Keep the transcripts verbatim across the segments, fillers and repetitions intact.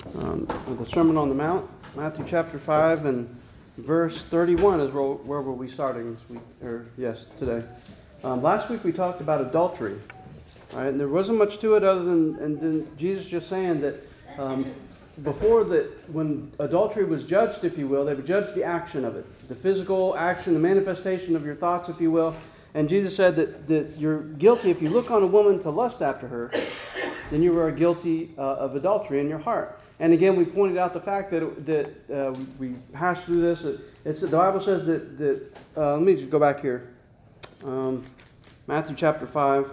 um, with the Sermon on the Mount, Matthew chapter five and verse thirty-one is where, where we'll be starting this week, or yes, today. Um, last week we talked about adultery, right? And there wasn't much to it other than, and then Jesus just saying that um, before that, when adultery was judged, if you will, they would judge the action of it, the physical action, the manifestation of your thoughts, if you will. And Jesus said that, that you're guilty if you look on a woman to lust after her, then you are guilty uh, of adultery in your heart. And again, we pointed out the fact that that uh, we hashed through this. It's the Bible says that that. Uh, let me just go back here. Um, Matthew chapter five,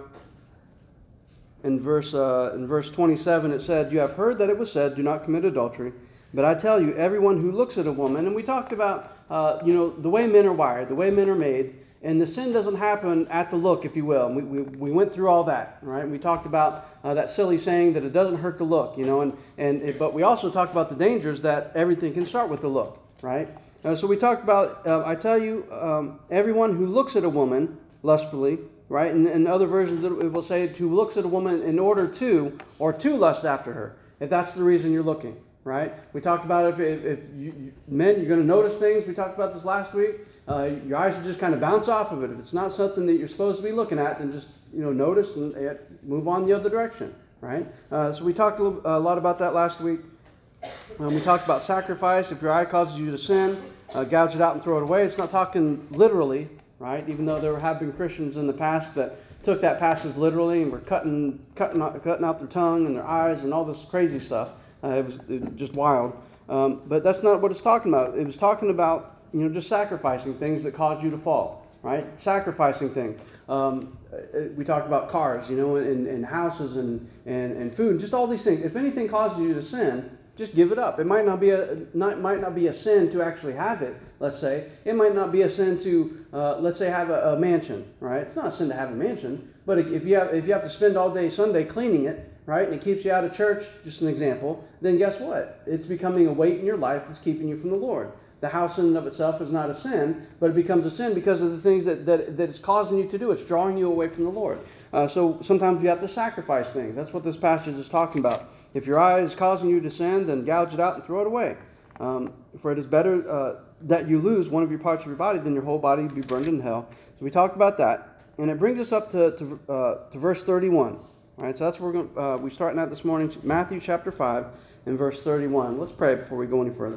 in verse uh, in verse twenty-seven, it said, "You have heard that it was said, 'Do not commit adultery.' But I tell you, everyone who looks at a woman," and we talked about uh, you know the way men are wired, the way men are made. And the sin doesn't happen at the look, if you will. We, we, we went through all that, right? We talked about uh, that silly saying that it doesn't hurt to look, you know. And, and it, but we also talked about the dangers that everything can start with the look, right? Uh, so we talked about, uh, I tell you, um, everyone who looks at a woman lustfully, right? And in other versions it will say who looks at a woman in order to, or to lust after her, if that's the reason you're looking, right? We talked about if, if, if you, you, men, you're going to notice things. We talked about this last week. Uh, your eyes will just kind of bounce off of it. If it's not something that you're supposed to be looking at, then just you know notice and uh, move on the other direction, right? Uh, so we talked a, little, a lot about that last week. Um, we talked about sacrifice. If your eye causes you to sin, uh, gouge it out and throw it away. It's not talking literally, right? Even though there have been Christians in the past that took that passage literally and were cutting, cutting, out, cutting out their tongue and their eyes and all this crazy stuff. Uh, it, was, it was just wild. Um, but that's not what it's talking about. It was talking about You know, just sacrificing things that cause you to fall, right? Sacrificing things. Um, we talked about cars, you know, and, and houses and, and, and food, just all these things. If anything causes you to sin, just give it up. It might not be a not might not be a sin to actually have it. Let's say it might not be a sin to uh, let's say have a, a mansion, right? It's not a sin to have a mansion, but if you have if you have to spend all day Sunday cleaning it, right, and it keeps you out of church, just an example, then guess what? It's becoming a weight in your life that's keeping you from the Lord. The house in and of itself is not a sin, but it becomes a sin because of the things that, that, that it's causing you to do. It's drawing you away from the Lord. Uh, so sometimes you have to sacrifice things. That's what this passage is talking about. If your eye is causing you to sin, then gouge it out and throw it away. Um, for it is better uh, that you lose one of your parts of your body than your whole body be burned in hell. So we talked about that. And it brings us up to, to, uh, to verse thirty-one. All right, so that's where we're going, uh, we're starting at this morning, Matthew chapter five and verse thirty-one. Let's pray before we go any further.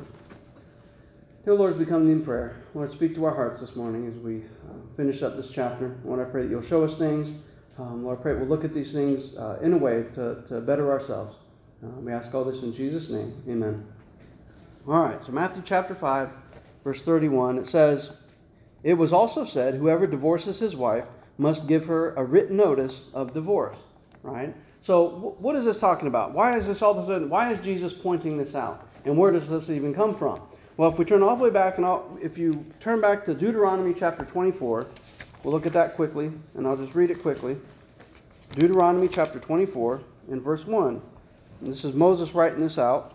Dear Lord, as we come to you in prayer, Lord, speak to our hearts this morning as we uh, finish up this chapter. Lord, I pray that you'll show us things. Um, Lord, I pray we'll look at these things uh, in a way to, to better ourselves. Uh, we ask all this in Jesus' name. Amen. All right, so Matthew chapter five, verse thirty-one, it says, "It was also said, whoever divorces his wife must give her a written notice of divorce." Right? So w- what is this talking about? Why is this all of a sudden, why is Jesus pointing this out? And where does this even come from? Well, if we turn all the way back, and I'll, if you turn back to Deuteronomy chapter twenty-four, we'll look at that quickly, and I'll just read it quickly. Deuteronomy chapter twenty-four, and verse one. And this is Moses writing this out.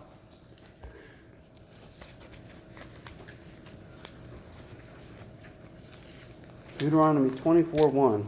Deuteronomy twenty-four, one.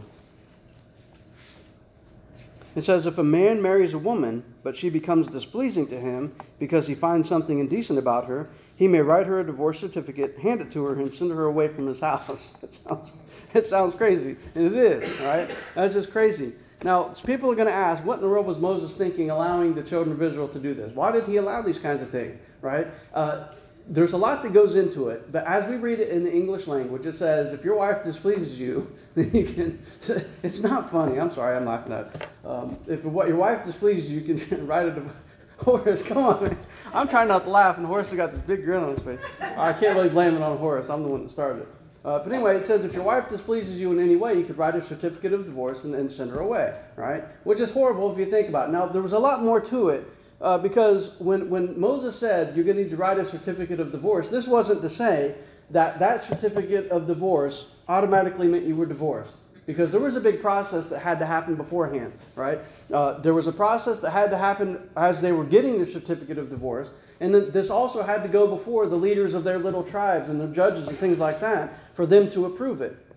It says, "If a man marries a woman, but she becomes displeasing to him because he finds something indecent about her, he may write her a divorce certificate, hand it to her, and send her away from his house." It sounds, it sounds crazy, and it is, right? That's just crazy. Now, people are going to ask, what in the world was Moses thinking allowing the children of Israel to do this? Why did he allow these kinds of things, right? Uh, there's a lot that goes into it, but as we read it in the English language, it says, if your wife displeases you, then you can, it's not funny, I'm sorry, I'm laughing at it. Um, if what your wife displeases you, you can write a divorce. Horace, come on, man. I'm trying not to laugh, and Horace has got this big grin on his face. I can't really blame it on Horace. I'm the one that started it. Uh, but anyway, it says if your wife displeases you in any way, you could write a certificate of divorce and, and send her away, right? Which is horrible if you think about it. Now, there was a lot more to it, uh, because when, when Moses said you're going to need to write a certificate of divorce, this wasn't to say that that certificate of divorce automatically meant you were divorced. Because there was a big process that had to happen beforehand, right? Uh, there was a process that had to happen as they were getting their certificate of divorce. And then this also had to go before the leaders of their little tribes and the judges and things like that for them to approve it.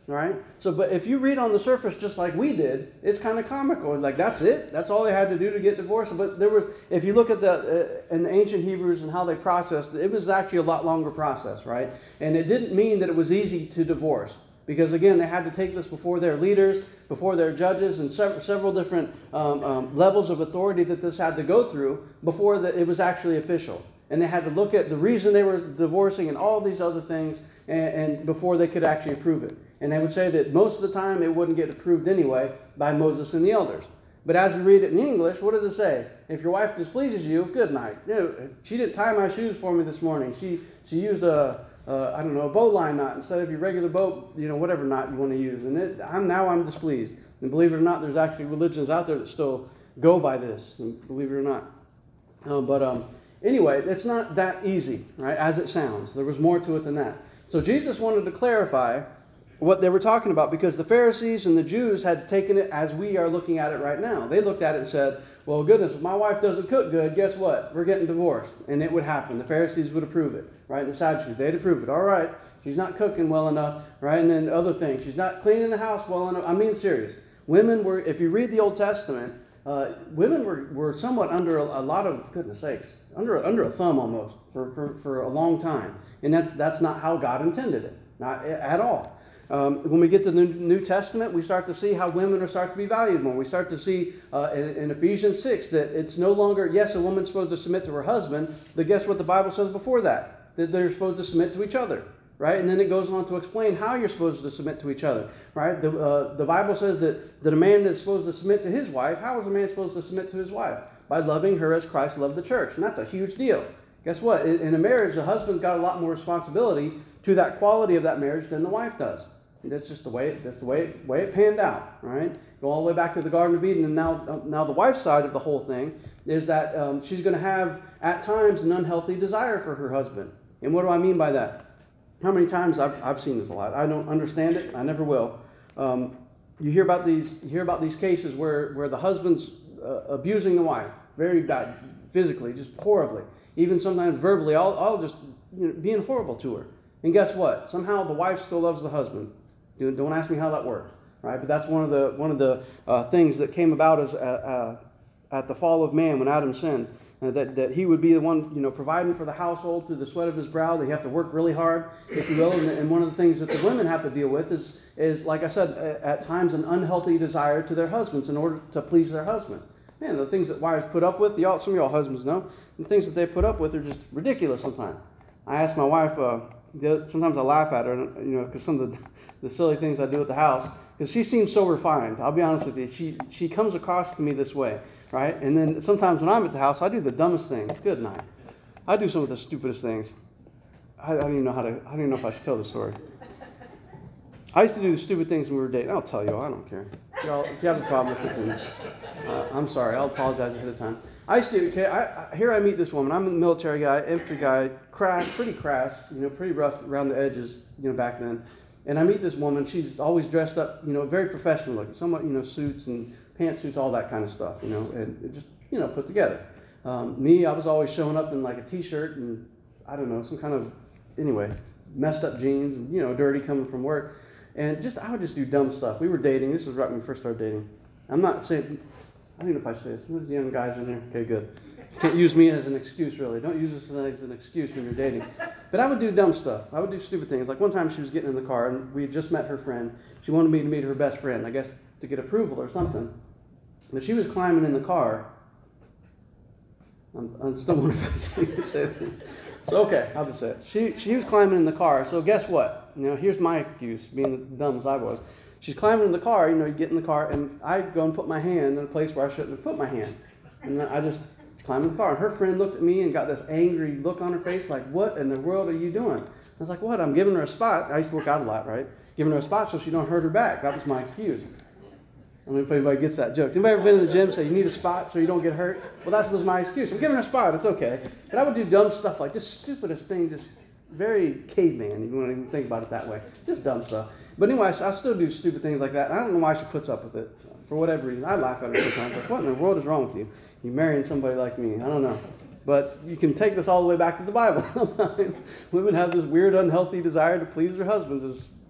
right? So, but if you read on the surface just like we did, it's kind of comical. Like, that's it? That's all they had to do to get divorced? But there was, if you look at the, uh, in the ancient Hebrews and how they processed, it was actually a lot longer process, right? And it didn't mean that it was easy to divorce. Because, again, they had to take this before their leaders, before their judges, and several, several different um, um, levels of authority that this had to go through before the, it was actually official. And they had to look at the reason they were divorcing and all these other things and, and before they could actually approve it. And they would say that most of the time it wouldn't get approved anyway by Moses and the elders. But as we read it in English, what does it say? If your wife displeases you, good night. You know, she didn't tie my shoes for me this morning. She she used a, a I don't know, a bowline knot instead of your regular bow, you know, whatever knot you want to use. And it, I'm now I'm displeased. And believe it or not, there's actually religions out there that still go by this. And believe it or not. Uh, but um, anyway, it's not that easy, right? As it sounds. There was more to it than that. So Jesus wanted to clarify what they were talking about, because the Pharisees and the Jews had taken it as we are looking at it right now. They looked at it and said, well, goodness, if my wife doesn't cook good, guess what? We're getting divorced. And it would happen. The Pharisees would approve it, right? And the Sadducees, they'd approve it. All right, she's not cooking well enough, right? And then other things. She's not cleaning the house well enough. I mean, serious. Women were, if you read the Old Testament, uh, women were, were somewhat under a, a lot of, goodness sakes, under, under a thumb almost for, for, for a long time. And that's, that's not how God intended it, not at all. Um, when we get to the New Testament, we start to see how women are start to be valued more. We start to see uh, in, in Ephesians six that it's no longer, yes, a woman's supposed to submit to her husband, but guess what the Bible says before that? That they're supposed to submit to each other, right? And then it goes on to explain how you're supposed to submit to each other, right? The, uh, the Bible says that, that a man is supposed to submit to his wife. How is a man supposed to submit to his wife? By loving her as Christ loved the church. And that's a huge deal. Guess what? In, in a marriage, the husband's got a lot more responsibility to that quality of that marriage than the wife does. That's just the way it, that's the way it, way it panned out, right? Go all the way back to the Garden of Eden, and now uh, now the wife's side of the whole thing is that um, she's going to have at times an unhealthy desire for her husband. And what do I mean by that? How many times I've I've seen this a lot. I don't understand it. I never will. Um, you hear about these you hear about these cases where where the husband's uh, abusing the wife very bad, physically, just horribly, even sometimes verbally. I'll I'll just you know, being horrible to her. And guess what? Somehow the wife still loves the husband. Don't ask me how that works, right? But that's one of the one of the uh, things that came about as uh, uh, at the fall of man when Adam sinned. Uh, that that he would be the one, you know, providing for the household through the sweat of his brow. That he have to work really hard, if you will. And, and one of the things that the women have to deal with is is like I said, at times an unhealthy desire to their husbands in order to please their husband. Man, the things that wives put up with, y'all, some of y'all husbands know, the things that they put up with are just ridiculous sometimes. I ask my wife. Uh, sometimes I laugh at her, you know, because some of the the silly things I do at the house, because she seems so refined. I'll be honest with you. She she comes across to me this way, right? And then sometimes when I'm at the house, I do the dumbest things. Good night. I do some of the stupidest things. I, I don't even know how to. I don't even know if I should tell the story. I used to do the stupid things when we were dating. I'll tell you. I don't care. Y'all, if you have a problem with it, then, uh, I'm sorry. I'll apologize ahead of time. I used to. Okay, I, I, here I meet this woman. I'm a military guy, infantry guy, crass, pretty crass, you know, pretty rough around the edges, you know, back then. And I meet this woman. She's always dressed up, you know, very professional looking. Somewhat, you know, suits and pantsuits, all that kind of stuff, you know, and just, you know, put together. Um, me, I was always showing up in like a t-shirt and, I don't know, some kind of, anyway, messed up jeans and, you know, dirty coming from work. And just, I would just do dumb stuff. We were dating. This was right when we first started dating. I'm not saying, I don't know if I should say this. Who's the young guys in there? Okay, good. Can't use me as an excuse, really. Don't use this as an excuse when you're dating. But I would do dumb stuff. I would do stupid things. Like one time she was getting in the car, and we had just met her friend. She wanted me to meet her best friend, I guess to get approval or something. But she was climbing in the car. I'm, I'm still wondering if I should say it. So, okay, I'll just say it. She, she was climbing in the car, so guess what? You know, here's my excuse, being dumb as I was. She's climbing in the car, you know, you get in the car, and I go and put my hand in a place where I shouldn't have put my hand. And I just climbed in the car. And her friend looked at me and got this angry look on her face, like, what in the world are you doing? I was like, what? I'm giving her a spot. I used to work out a lot, right? Giving her a spot so she don't hurt her back. That was my excuse. I don't know if anybody gets that joke. Anybody ever been in the gym and say, you need a spot so you don't get hurt? Well, that was my excuse. I'm giving her a spot. It's okay. But I would do dumb stuff like this stupidest thing, just very caveman, if you want to think about it that way. Just dumb stuff. But anyway, I still do stupid things like that. I don't know why she puts up with it. For whatever reason. I laugh at her sometimes. Like, what in the world is wrong with you? You're marrying somebody like me. I don't know. But you can take this all the way back to the Bible. Women have this weird, unhealthy desire to please their husbands. As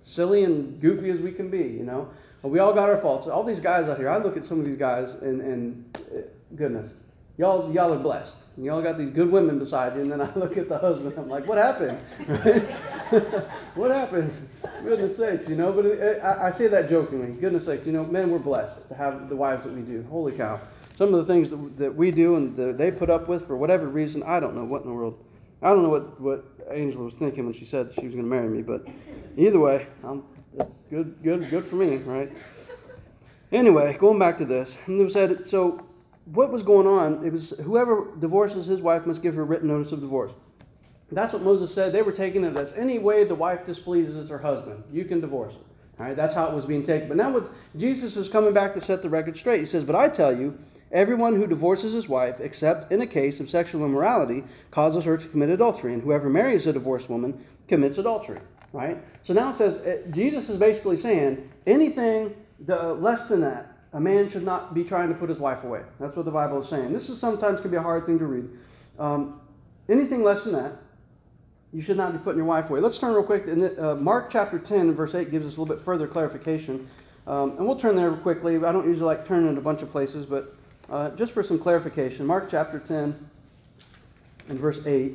silly and goofy as we can be, you know. But we all got our faults. All these guys out here, I look at some of these guys and, and uh, goodness, y'all y'all are blessed. Y'all got these good women beside you, and then I look at the husband, I'm like, what happened? Right? What happened? Goodness sakes, you know. But it, I, I say that jokingly. Goodness sakes, you know, men, we're blessed to have the wives that we do. Holy cow. Some of the things that, that we do and that they put up with for whatever reason, I don't know what in the world. I don't know what, what Angela was thinking when she said she was going to marry me, but either way, I'm, it's good, good, good for me, right? Anyway, going back to this, and it said, so what was going on? It was whoever divorces his wife must give her written notice of divorce. That's what Moses said. They were taking it as any way the wife displeases her husband, you can divorce her. All right, that's how it was being taken. But now what Jesus is coming back to set the record straight. He says, but I tell you, everyone who divorces his wife, except in a case of sexual immorality, causes her to commit adultery. And whoever marries a divorced woman commits adultery. Right? So now it says, Jesus is basically saying, anything the, less than that, a man should not be trying to put his wife away. That's what the Bible is saying. This is sometimes can be a hard thing to read. Um, anything less than that, you should not be putting your wife away. Let's turn real quick. In the, uh, Mark chapter ten, verse eight gives us a little bit further clarification. Um, and we'll turn there quickly. I don't usually like turning in a bunch of places, but uh, just for some clarification. Mark chapter ten and verse eight.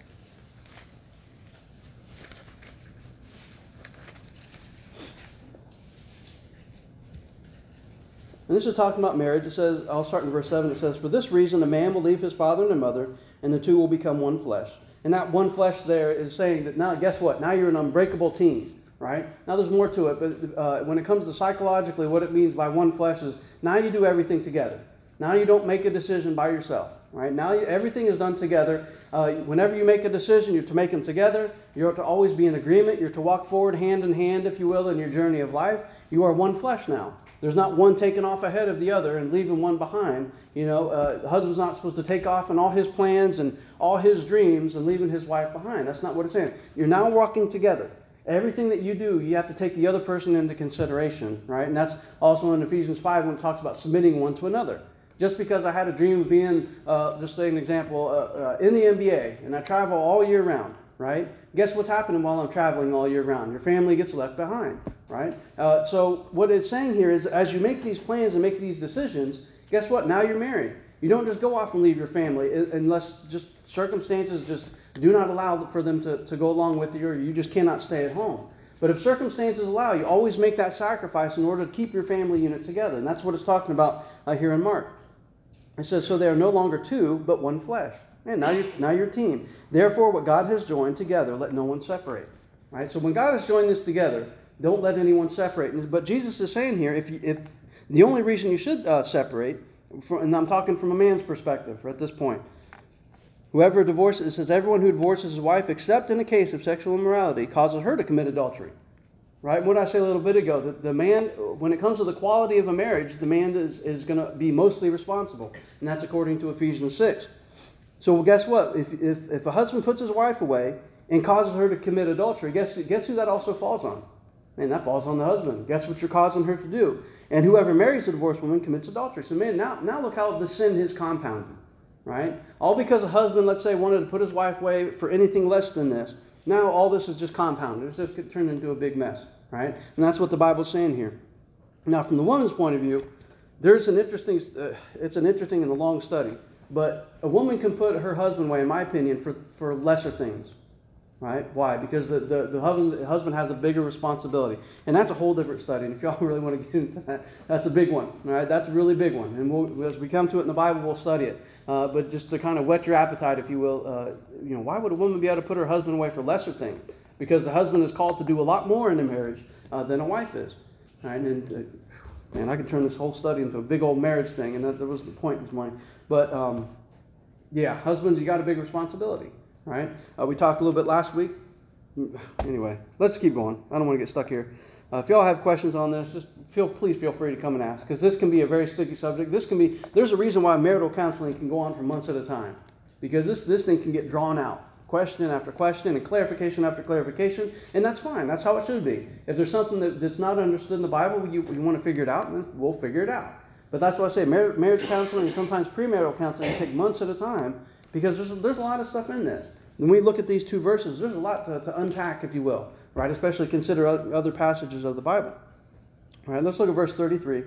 And this is talking about marriage. It says, I'll start in verse seven. It says, for this reason a man will leave his father and mother, and the two will become one flesh. And that one flesh there is saying that now, guess what? Now you're an unbreakable team, right? Now there's more to it, but uh, when it comes to psychologically, what it means by one flesh is now you do everything together. Now you don't make a decision by yourself, right? Now you, everything is done together. Uh, whenever you make a decision, you're to make them together. You're to always be in agreement. You're to walk forward hand in hand, if you will, in your journey of life. You are one flesh now. There's not one taking off ahead of the other and leaving one behind. You know, uh, the husband's not supposed to take off in all his plans and all his dreams and leaving his wife behind. That's not what it's saying. You're now walking together. Everything that you do, you have to take the other person into consideration, right? And that's also in Ephesians five when it talks about submitting one to another. Just because I had a dream of being, uh, just say an example, uh, uh, in the N B A, and I travel all year round, right? Guess what's happening while I'm traveling all year round? Your family gets left behind, right? Uh, so what it's saying here is as you make these plans and make these decisions, guess what? Now you're married. You don't just go off and leave your family unless just circumstances just do not allow for them to, to go along with you, or you just cannot stay at home. But if circumstances allow, you always make that sacrifice in order to keep your family unit together. And that's what it's talking about uh, here in Mark. It says, so they are no longer two, but one flesh. And now you're, now you're a team. Therefore, what God has joined together, let no one separate. Right? So when God has joined this together, don't let anyone separate. But Jesus is saying here, if you, if the only reason you should uh, separate, from, and I'm talking from a man's perspective at this point, whoever divorces, it says, everyone who divorces his wife, except in a case of sexual immorality, causes her to commit adultery. Right? What did I say a little bit ago? The, the man, when it comes to the quality of a marriage, the man is, is going to be mostly responsible. And that's according to Ephesians six. So well, guess what? If, if, if a husband puts his wife away and causes her to commit adultery, guess, guess who that also falls on? Man, that falls on the husband. Guess what you're causing her to do? And whoever marries a divorced woman commits adultery. So man, now, now look how the sin is compounded. Right? All because a husband, let's say, wanted to put his wife away for anything less than this. Now all this is just compounded. It's just turned into a big mess. Right? And that's what the Bible's saying here. Now from the woman's point of view, there's an interesting, uh, it's an interesting and a long study. But a woman can put her husband away, in my opinion, for, for lesser things. Right? Why? Because the, the, the, husband, the husband has a bigger responsibility. And that's a whole different study. And if y'all really want to get into that, that's a big one. Right? That's a really big one. And we'll, as we come to it in the Bible, we'll study it. Uh, but just to kind of whet your appetite, if you will, uh, you know, why would a woman be able to put her husband away for lesser things? Because the husband is called to do a lot more in a marriage uh, than a wife is. Right? And, uh, man, I could turn this whole study into a big old marriage thing, and that, that was the point this morning. But, um, yeah, husbands, you got a big responsibility, right? Uh, we talked a little bit last week. Anyway, let's keep going. I don't want to get stuck here. Uh, if y'all have questions on this, just feel please feel free to come and ask, because this can be a very sticky subject. This can be, there's a reason why marital counseling can go on for months at a time, because this, this thing can get drawn out. Question after question and clarification after clarification, and that's fine. That's how it should be. If there's something that, that's not understood in the Bible, you, you want to figure it out, then we'll figure it out. But that's why I say mar- marriage counseling and sometimes premarital counseling can take months at a time, because there's, there's a lot of stuff in this. When we look at these two verses, there's a lot to, to unpack, if you will. right? Especially consider other passages of the Bible. All right, let's look at verse thirty-three.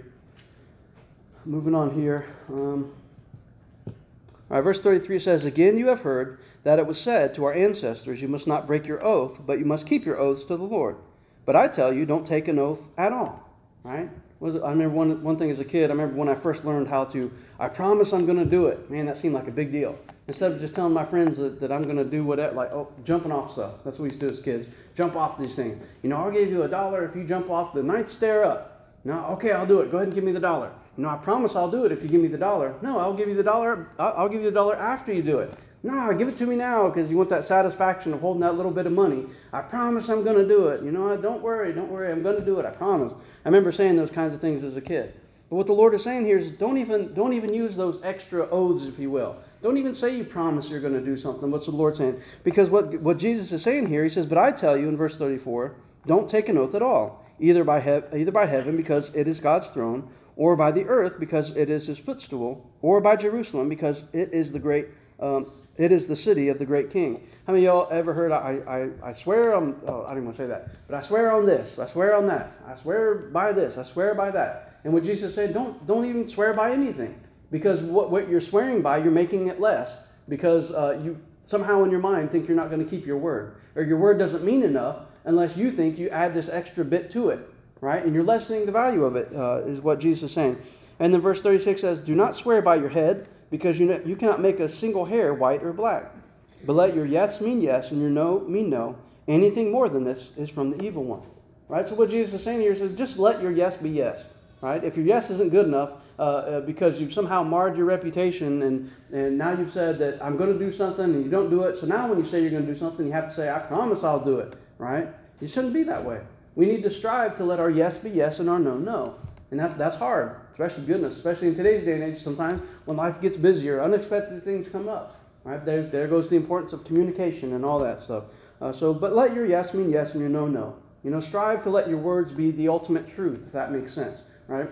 Moving on here. Um, all right, verse thirty-three says, "Again you have heard that it was said to our ancestors, you must not break your oath, but you must keep your oaths to the Lord. But I tell you, don't take an oath at all." Right? I remember one, one thing as a kid, I remember when I first learned how to, I promise I'm going to do it. Man, that seemed like a big deal. Instead of just telling my friends that, that I'm going to do whatever, like, oh, jumping off stuff. That's what we used to do as kids. Jump off these things. You know, I'll give you a dollar if you jump off the ninth stair up. No, okay, I'll do it. Go ahead and give me the dollar. You know, I promise I'll do it if you give me the dollar. No, I'll give you the dollar. I'll, I'll give you the dollar after you do it. No, give it to me now because you want that satisfaction of holding that little bit of money. I promise I'm going to do it. You know, don't worry, don't worry. I'm going to do it. I promise. I remember saying those kinds of things as a kid. But what the Lord is saying here is don't even don't even use those extra oaths, if you will. Don't even say you promise you're going to do something. What's the Lord saying? Because what, what Jesus is saying here, he says, "But I tell you," in verse thirty-four, "don't take an oath at all, either by, he- either by heaven, because it is God's throne, or by the earth, because it is his footstool, or by Jerusalem, because it is the great um, it is the city of the great King." How many of y'all ever heard, I, I, I swear on, oh, I didn't want to say that, but I swear on this, I swear on that, I swear by this, I swear by that. And what Jesus said, don't don't even swear by anything. Because what, what you're swearing by, you're making it less. Because uh, you somehow in your mind think you're not going to keep your word. Or your word doesn't mean enough unless you think you add this extra bit to it. Right? And you're lessening the value of it, uh, is what Jesus is saying. And then verse thirty-six says, "Do not swear by your head, because you know, you cannot make a single hair white or black. But let your yes mean yes, and your no mean no. Anything more than this is from the evil one." Right? So what Jesus is saying here is just let your yes be yes. Right? If your yes isn't good enough, uh, uh, because you've somehow marred your reputation, and, and now you've said that I'm going to do something, and you don't do it. So now when you say you're going to do something, you have to say, "I promise I'll do it." Right? It shouldn't be that way. We need to strive to let our yes be yes and our no, no. And that, that's hard, especially goodness, especially in today's day and age. Sometimes when life gets busier, unexpected things come up. Right? There, there goes the importance of communication and all that stuff. Uh, so, but let your yes mean yes and your no, no. You know, strive to let your words be the ultimate truth, if that makes sense. Right?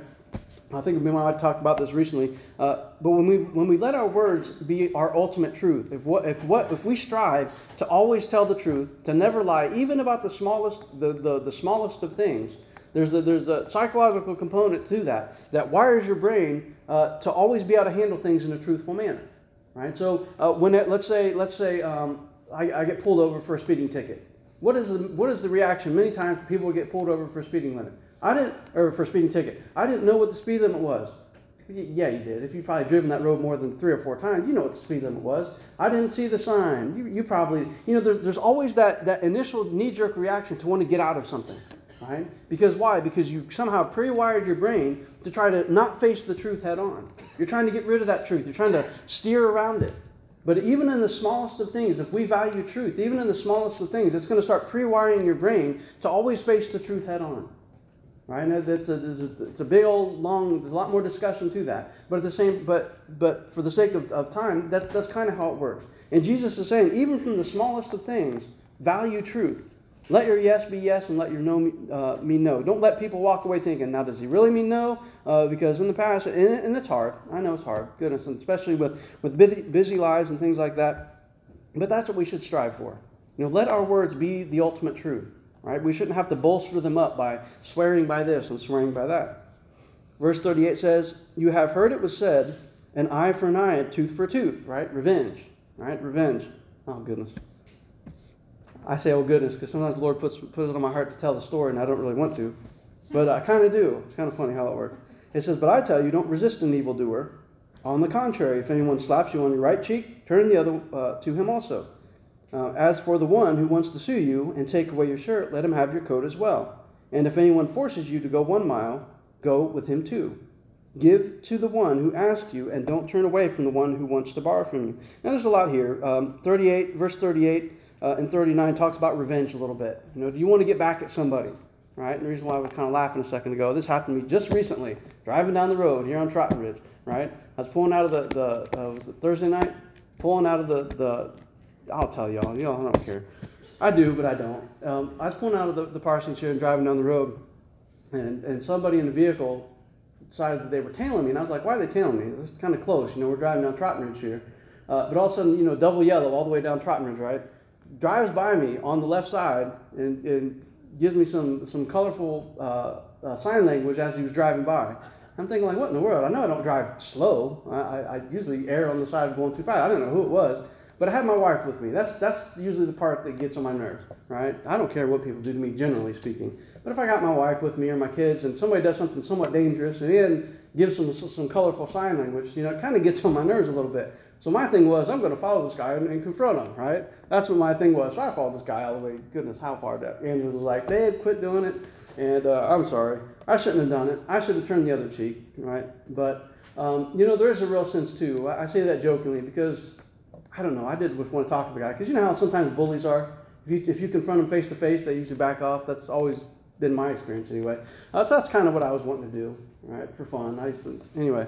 I think me and my wife talked about this recently. Uh, but when we when we let our words be our ultimate truth, if what if what if we strive to always tell the truth, to never lie, even about the smallest the, the, the smallest of things, there's a, there's a psychological component to that that wires your brain uh, to always be able to handle things in a truthful manner. Right? So uh, when it, let's say let's say um, I, I get pulled over for a speeding ticket. What is the what is the reaction? Many times people get pulled over for a speeding limit. I didn't, or for a speeding ticket. I didn't know what the speed limit was. Yeah, you did. If you've probably driven that road more than three or four times, you know what the speed limit was. I didn't see the sign. You, you probably, you know, there, there's always that, that initial knee-jerk reaction to want to get out of something, right? Because why? Because you somehow pre-wired your brain to try to not face the truth head on. You're trying to get rid of that truth. You're trying to steer around it. But even in the smallest of things, if we value truth, even in the smallest of things, it's going to start pre-wiring your brain to always face the truth head on. Right? And it's a, it's a big old long. There's a lot more discussion to that. But at the same, but but for the sake of, of time, that's that's kind of how it works. And Jesus is saying, even from the smallest of things, value truth. Let your yes be yes, and let your no uh, mean no. Don't let people walk away thinking, now does he really mean no? Uh, because in the past, and, and it's hard. I know it's hard. Goodness, and especially with with busy, busy lives and things like that. But that's what we should strive for. You know, let our words be the ultimate truth. Right? We shouldn't have to bolster them up by swearing by this and swearing by that. Verse thirty-eight says, "You have heard it was said, an eye for an eye, a tooth for a tooth." Right? Revenge. Right? Revenge. Oh, goodness. I say, oh, goodness, because sometimes the Lord puts, puts it on my heart to tell the story, and I don't really want to. But I kind of do. It's kind of funny how it works. It says, "But I tell you, don't resist an evildoer. On the contrary, if anyone slaps you on your right cheek, turn the other uh, to him also. Uh, as for the one who wants to sue you and take away your shirt, let him have your coat as well. And if anyone forces you to go one mile, go with him two. Give to the one who asks you, and don't turn away from the one who wants to borrow from you." Now, there's a lot here. Um, thirty-eight, verse thirty-eight uh, and thirty-nine talks about revenge a little bit. You know, do you want to get back at somebody? Right? And the reason why I was kind of laughing a second ago, this happened to me just recently, driving down the road here on Trotton Ridge. Right? I was pulling out of the, the uh, was it Thursday night? Pulling out of the, the I'll tell y'all. Y'all don't care. I do, but I don't. Um, I was pulling out of the, the parsonage here and driving down the road, and, and somebody in the vehicle decided that they were tailing me, and I was like, why are they tailing me? It's kind of close. You know, we're driving down Trotton Ridge here. Uh, but all of a sudden, you know, double yellow all the way down Trotton Ridge, right? drives by me on the left side and, and gives me some, some colorful uh, uh, sign language as he was driving by. I'm thinking, like, what in the world? I know I don't drive slow. I, I, I usually err on the side of going too fast. I don't know who it was, but I had my wife with me. That's that's usually the part that gets on my nerves, right? I don't care what people do to me, generally speaking. But if I got my wife with me or my kids and somebody does something somewhat dangerous and then gives some some colorful sign language, you know, it kind of gets on my nerves a little bit. So my thing was, I'm going to follow this guy and, and confront him, right? That's what my thing was. So I followed this guy all the way. Goodness, how far that? Andrew was like, Dave, quit doing it. And uh, I'm sorry. I shouldn't have done it. I should have turned the other cheek, right? But, um, you know, there is a real sense, too. I, I say that jokingly because, I don't know, I did want to talk to the guy. Because you know how sometimes bullies are? If you, if you confront them face to face, they usually back off. That's always been my experience anyway. Uh, so that's kind of what I was wanting to do, right, for fun. I used to, anyway.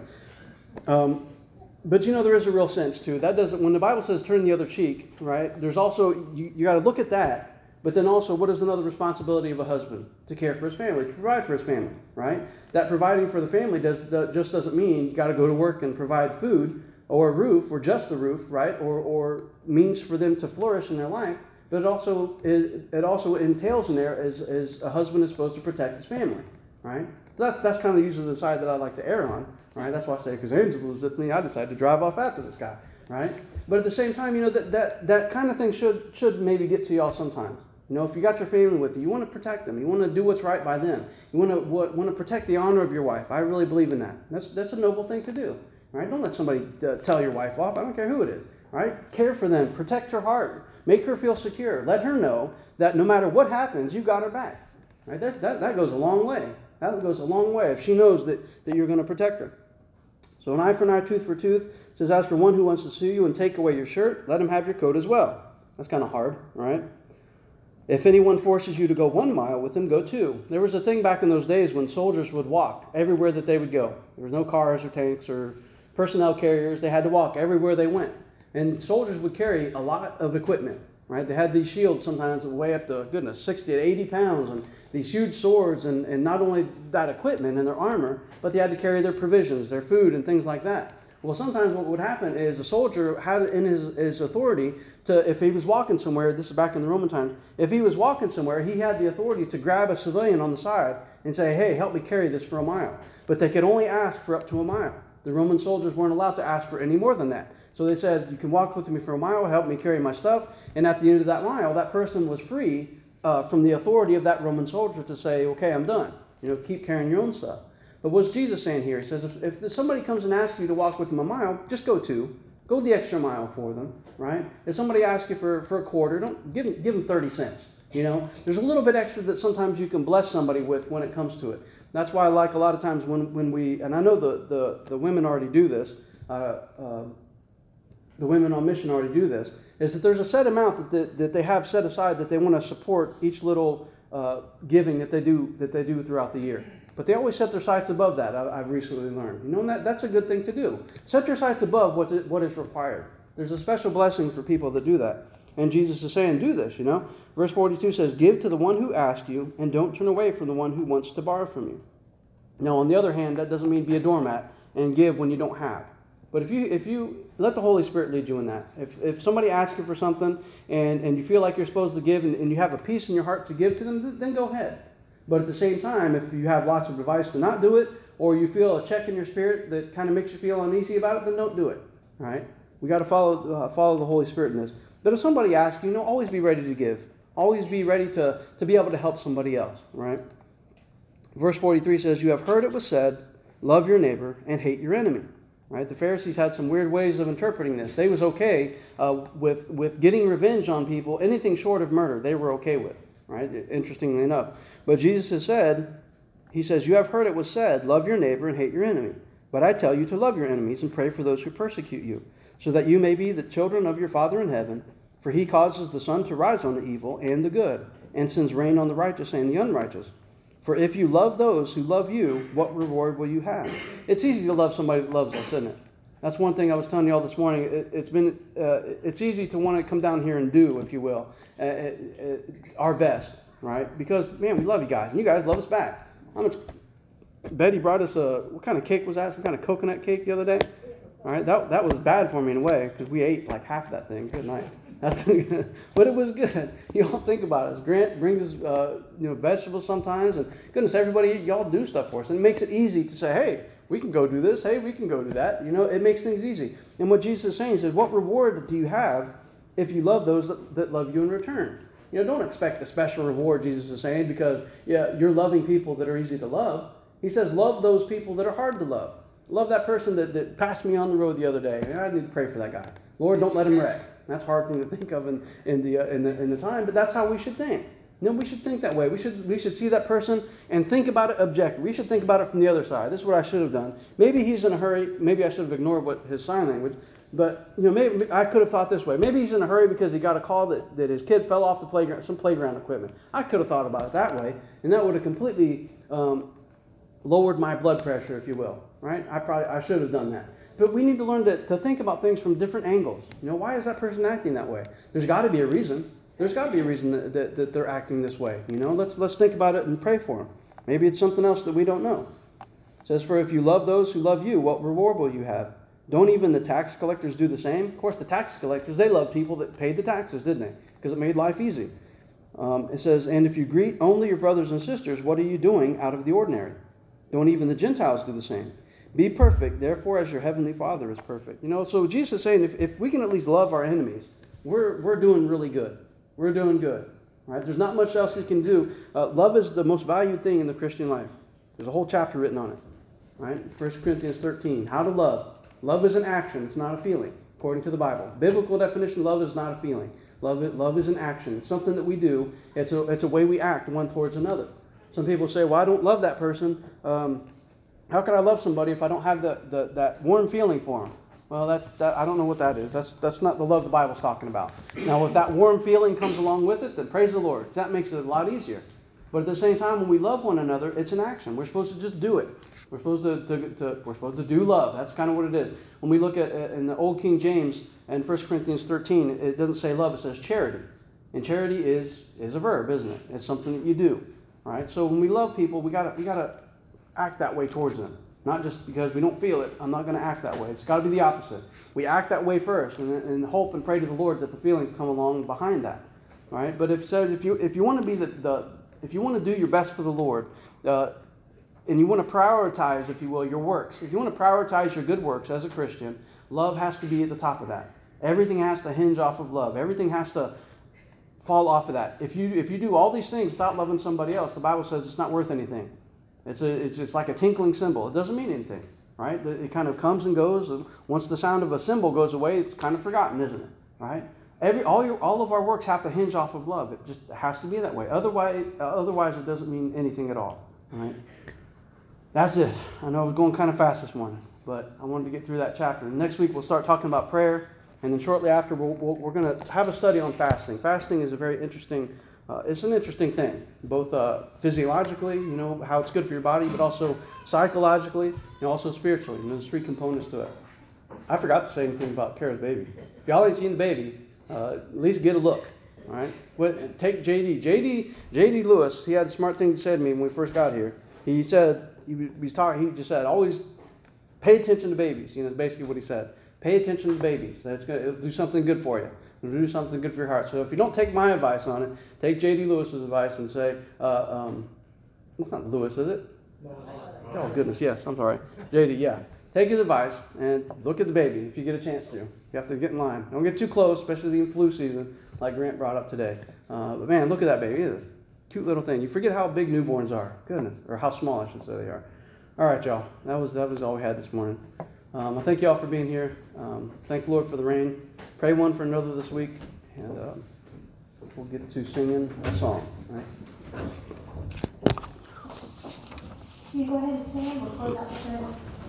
Um, but, you know, there is a real sense, too. That doesn't, when the Bible says turn the other cheek, right, there's also, you, you got to look at that. But then also, what is another responsibility of a husband? To care for his family, to provide for his family, right? That providing for the family does, does just doesn't mean you got to go to work and provide food or a roof or just the roof, right? Or, or means for them to flourish in their life. But it also is, it also entails in there as, as a husband is supposed to protect his family, right? So that's that's kind of usually the side that I like to err on, right? That's why I say, because Angela was with me, I decided to drive off after this guy, right? But at the same time, you know, that that, that kind of thing should should maybe get to y'all sometimes. You know, if you got your family with you, you want to protect them. You want to do what's right by them. You want to what, want to protect the honor of your wife. I really believe in that. That's that's a noble thing to do, right? Don't let somebody uh, tell your wife off. I don't care who it is, right? Care for them. Protect her heart. Make her feel secure. Let her know that no matter what happens, you got her back, right? That that, that goes a long way. That goes a long way if she knows that, that you're going to protect her. So an eye for an eye, tooth for tooth. It says, as for one who wants to sue you and take away your shirt, let him have your coat as well. That's kind of hard, right? If anyone forces you to go one mile with him, go two. There was a thing back in those days when soldiers would walk everywhere that they would go. There was no cars or tanks or personnel carriers. They had to walk everywhere they went. And soldiers would carry a lot of equipment, right? They had these shields sometimes that would weigh up to, goodness, sixty to eighty pounds, and these huge swords, and, and not only that equipment and their armor, but they had to carry their provisions, their food, and things like that. Well, sometimes what would happen is a soldier had in his, his authority to, if he was walking somewhere, this is back in the Roman times, if he was walking somewhere, he had the authority to grab a civilian on the side and say, hey, help me carry this for a mile. But they could only ask for up to a mile. The Roman soldiers weren't allowed to ask for any more than that. So they said, you can walk with me for a mile, help me carry my stuff. And at the end of that mile, that person was free uh, from the authority of that Roman soldier to say, okay, I'm done. You know, keep carrying your own stuff. But what's Jesus saying here? He says, if, if somebody comes and asks you to walk with them a mile, just go two. Go the extra mile for them, right? If somebody asks you for, for a quarter, don't give them, give them thirty cents. You know, there's a little bit extra that sometimes you can bless somebody with when it comes to it. That's why I like a lot of times when, when we, and I know the, the, the women already do this, uh, uh, the women on mission already do this, is that there's a set amount that, that, that they have set aside that they want to support each little uh, giving that they do that they do throughout the year. But they always set their sights above that, I, I've recently learned. You know, and that, that's a good thing to do. Set your sights above what, is, what is required. There's a special blessing for people that do that. And Jesus is saying, do this, you know. Verse forty-two says, give to the one who asks you, and don't turn away from the one who wants to borrow from you. Now, on the other hand, that doesn't mean be a doormat and give when you don't have. But if you if you let the Holy Spirit lead you in that. If if somebody asks you for something and, and you feel like you're supposed to give and, and you have a peace in your heart to give to them, then go ahead. But at the same time, if you have lots of advice to not do it, or you feel a check in your spirit that kind of makes you feel uneasy about it, then don't do it. All right? We got to follow uh, follow the Holy Spirit in this. But if somebody asks you, you know, always be ready to give. Always be ready to, to be able to help somebody else. Right? Verse forty-three says, you have heard it was said, love your neighbor and hate your enemy. Right? The Pharisees had some weird ways of interpreting this. They was okay uh, with, with getting revenge on people. Anything short of murder, they were okay with. Right? Interestingly enough. But Jesus has said, he says, you have heard it was said, love your neighbor and hate your enemy. But I tell you to love your enemies and pray for those who persecute you, so that you may be the children of your Father in heaven. For he causes the sun to rise on the evil and the good, and sends rain on the righteous and the unrighteous. For if you love those who love you, what reward will you have? It's easy to love somebody that loves us, isn't it? That's one thing I was telling you all this morning. It, it's been uh, it's easy to want to come down here and do, if you will, uh, uh, our best. Right? Because, man, we love you guys, and you guys love us back. How much? Betty brought us a, what kind of cake was that? Some kind of coconut cake the other day? All right, that that was bad for me in a way because we ate like half that thing. Good night. That's but it was good. Y'all think about it. Grant brings us, uh, you know, vegetables sometimes, and goodness, everybody, y'all do stuff for us, and it makes it easy to say, hey, we can go do this. Hey, we can go do that. You know, it makes things easy. And what Jesus is saying, he says, what reward do you have if you love those that, that love you in return? You know, don't expect a special reward, Jesus is saying, because yeah, you're loving people that are easy to love. He says, love those people that are hard to love. Love that person that, that passed me on the road the other day. I need to pray for that guy. Lord, don't let him wreck. That's a hard thing to think of in, in, the, uh, in, the, in the time, but that's how we should think. You know, we should think that way. We should we should see that person and think about it objectively. We should think about it from the other side. This is what I should have done. Maybe he's in a hurry. Maybe I should have ignored what his sign language. But you know, maybe I could have thought this way. Maybe he's in a hurry because he got a call that, that his kid fell off the playground, some playground equipment. I could have thought about it that way, and that would have completely um, lowered my blood pressure, if you will. Right? I probably I should have done that. But we need to learn to, to think about things from different angles. You know, why is that person acting that way? There's got to be a reason. There's got to be a reason that, that, that they're acting this way. You know, let's let's think about it and pray for them. Maybe it's something else that we don't know. It says, for if you love those who love you, what reward will you have? Don't even the tax collectors do the same? Of course, the tax collectors, they loved people that paid the taxes, didn't they? Because it made life easy. Um, it says, and if you greet only your brothers and sisters, what are you doing out of the ordinary? Don't even the Gentiles do the same? Be perfect, therefore, as your heavenly Father is perfect. You know, so Jesus is saying, if, if we can at least love our enemies, we're we're doing really good. We're doing good. Right? There's not much else you can do. Uh, love is the most valued thing in the Christian life. There's a whole chapter written on it. Right? First Corinthians thirteen. How to love. Love is an action. It's not a feeling, according to the Bible. Biblical definition, love is not a feeling. Love it, love is an action. It's something that we do. It's a, it's a way we act one towards another. Some people say, well, I don't love that person. Um, how can I love somebody if I don't have the, the, that warm feeling for them? Well, that's that, I don't know what that is. That's that's not the love the Bible's talking about. Now, if that warm feeling comes along with it, then praise the Lord. That makes it a lot easier. But at the same time, when we love one another, it's an action. We're supposed to just do it. We're supposed to, to, to we're supposed to do love. That's kind of what it is. When we look at in the Old King James and First Corinthians thirteen, it doesn't say love; it says charity. And charity is is a verb, isn't it? It's something that you do. All right. So when we love people, we gotta we gotta act that way towards them. Not just because we don't feel it. I'm not going to act that way. It's got to be the opposite. We act that way first, and, and hope and pray to the Lord that the feelings come along behind that. All right. But if so, if you if you want to be the, the if you want to do your best for the Lord, uh, and you want to prioritize, if you will, your works. If you want to prioritize your good works as a Christian, love has to be at the top of that. Everything has to hinge off of love. Everything has to fall off of that. If you if you do all these things without loving somebody else, the Bible says it's not worth anything. It's a, it's it's like a tinkling cymbal. It doesn't mean anything, right? It kind of comes and goes. And once the sound of a cymbal goes away, it's kind of forgotten, isn't it? Right? Every all your all of our works have to hinge off of love. It just has to be that way. Otherwise, uh, otherwise it doesn't mean anything at all. Right? That's it. I know I was going kind of fast this morning, but I wanted to get through that chapter. And next week we'll start talking about prayer, and then shortly after we'll, we'll, we're going to have a study on fasting. Fasting is a very interesting. Uh, it's an interesting thing, both uh, physiologically, you know, how it's good for your body, but also psychologically and also spiritually. And there's three components to it. I forgot to say anything about Kara's baby. If y'all ain't seen the baby, uh, at least get a look. All right. But take J D. J D. J D. Lewis. He had a smart thing to say to me when we first got here. He said he was talking. He just said, always pay attention to babies. You know, basically what he said. Pay attention to babies. That's gonna it'll do something good for you. It'll do something good for your heart. So if you don't take my advice on it, take J D. Lewis's advice and say, uh, um, it's not Lewis, is it? No. Oh, goodness, yes, I'm sorry. J D, yeah. Take his advice and look at the baby if you get a chance to. You have to get in line. Don't get too close, especially in flu season, like Grant brought up today. Uh, but man, look at that baby. It's a cute little thing. You forget how big newborns are. Goodness. Or how small, I should say, they are. All right, y'all. That was, that was all we had this morning. Um, I thank you all for being here. Um, thank the Lord for the rain. Pray one for another this week, and uh, we'll get to singing a song. Right? Can you go ahead and sing? We'll close out the service.